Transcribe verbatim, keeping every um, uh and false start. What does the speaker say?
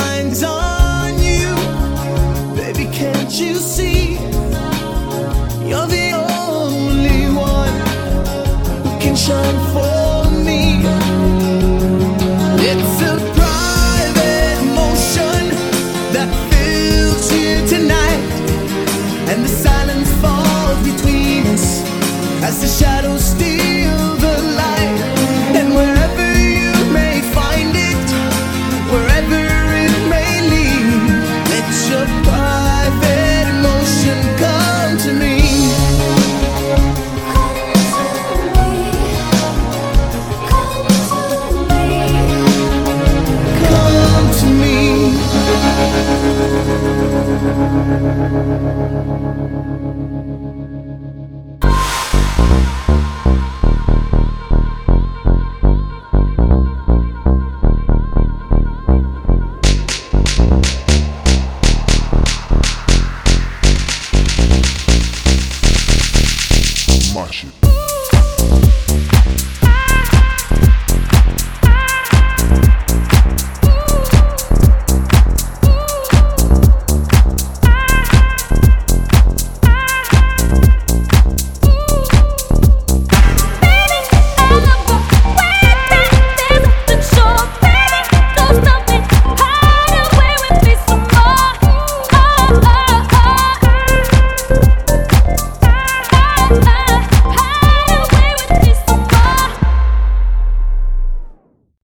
shines on you. Baby, can't you see? You're the only one who can shine for me. It's a private emotion that fills you tonight, and the silence falls between us as the shadows steal the light. And wherever you may find it, wherever it may lead, let your private emotion come to me. Come to me. Come to me.